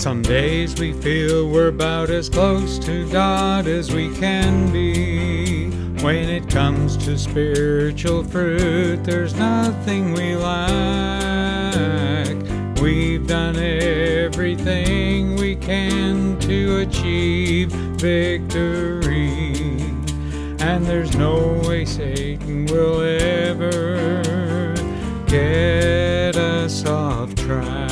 Some days we feel we're about as close to God as we can be. When it comes to spiritual fruit, there's nothing we lack. We've done everything we can to achieve victory, and there's no way Satan will ever get us off track.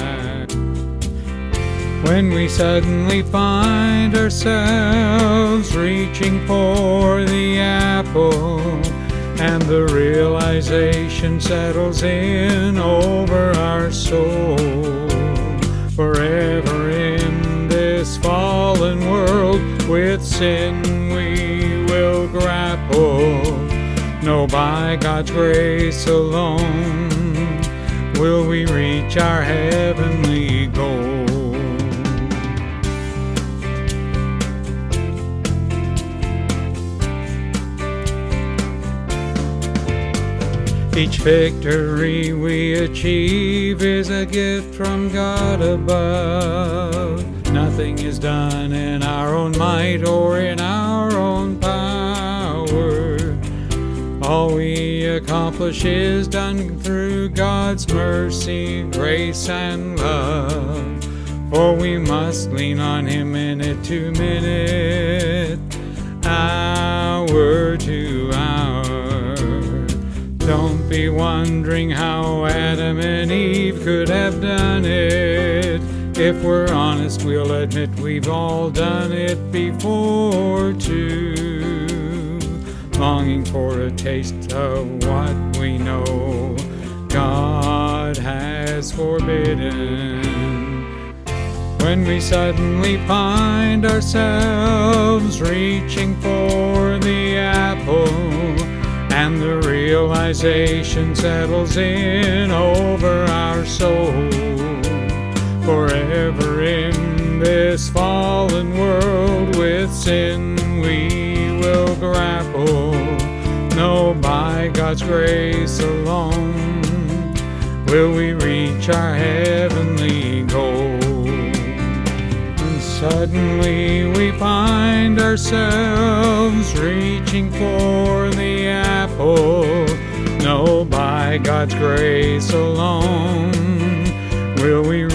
When we suddenly find ourselves reaching for the apple, and the realization settles in over our soul, forever in this fallen world with sin we will grapple. No, by God's grace alone will we reach our heavenly goal. Each victory we achieve is a gift from God above. Nothing is done in our own might or in our own power. All we accomplish is done through God's mercy, grace, and love. For we must lean on Him minute to minute, hour to hour. Don't be wondering how Adam and Eve could have done it. If we're honest, we'll admit we've all done it before too. Longing for a taste of what we know God has forbidden. When we suddenly find ourselves reaching for the apple, and the realization settles in over our soul, forever in this fallen world with sin we will grapple. No, by God's grace alone will we reach our heavenly goal. And suddenly we find ourselves reaching for the apple. No, by God's grace alone will we